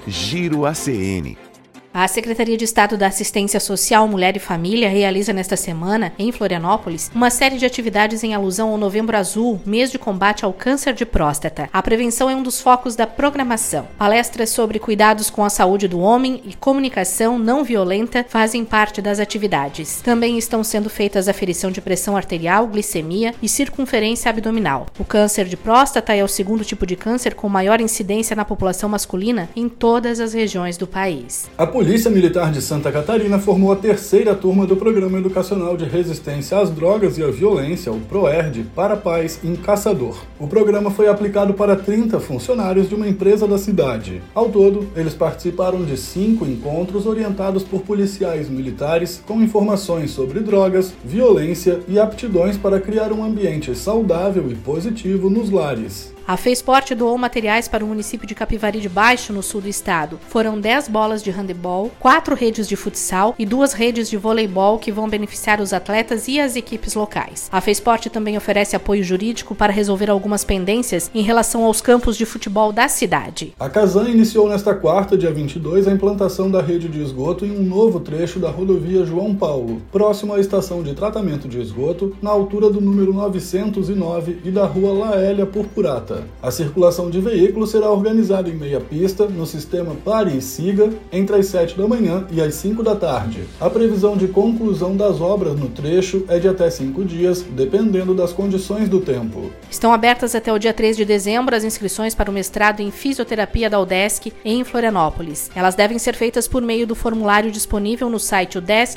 Giro ACN. A Secretaria de Estado da Assistência Social, Mulher e Família realiza nesta semana, em Florianópolis, uma série de atividades em alusão ao Novembro Azul, mês de combate ao câncer de próstata. A prevenção é um dos focos da programação. Palestras sobre cuidados com a saúde do homem e comunicação não violenta fazem parte das atividades. Também estão sendo feitas aferição de pressão arterial, glicemia e circunferência abdominal. O câncer de próstata é o segundo tipo de câncer com maior incidência na população masculina em todas as regiões do país. A Polícia Militar de Santa Catarina formou a terceira turma do Programa Educacional de Resistência às Drogas e à Violência, o PROERD, para Paz em Caçador. O programa foi aplicado para 30 funcionários de uma empresa da cidade. Ao todo, eles participaram de 5 encontros orientados por policiais militares com informações sobre drogas, violência e aptidões para criar um ambiente saudável e positivo nos lares. A FESPORT doou materiais para o município de Capivari de Baixo, no sul do estado. Foram 10 bolas de handebol, 4 redes de futsal e 2 redes de voleibol que vão beneficiar os atletas e as equipes locais. A FESPORT também oferece apoio jurídico para resolver algumas pendências em relação aos campos de futebol da cidade. A Casan iniciou nesta quarta, dia 22, a implantação da rede de esgoto em um novo trecho da rodovia João Paulo, próximo à estação de tratamento de esgoto, na altura do número 909 e da rua Laélia Purpurata. A circulação de veículos será organizada em meia pista, no sistema Pare e Siga, entre as 7 da manhã e as 5 da tarde. A previsão de conclusão das obras no trecho é de até 5 dias, dependendo das condições do tempo. Estão abertas até o dia 3 de dezembro as inscrições para o mestrado em Fisioterapia da UDESC em Florianópolis. Elas devem ser feitas por meio do formulário disponível no site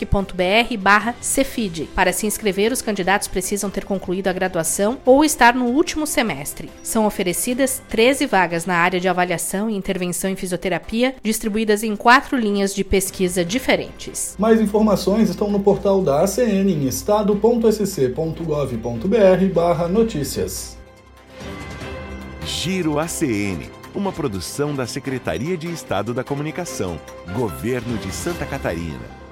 udesc.br/cefid. Para se inscrever, os candidatos precisam ter concluído a graduação ou estar no último semestre. São oferecidas 13 vagas na área de avaliação e intervenção em fisioterapia, distribuídas em 4 linhas de pesquisa diferentes. Mais informações estão no portal da ACN em estado.sc.gov.br/notícias. Giro ACN, uma produção da Secretaria de Estado da Comunicação, Governo de Santa Catarina.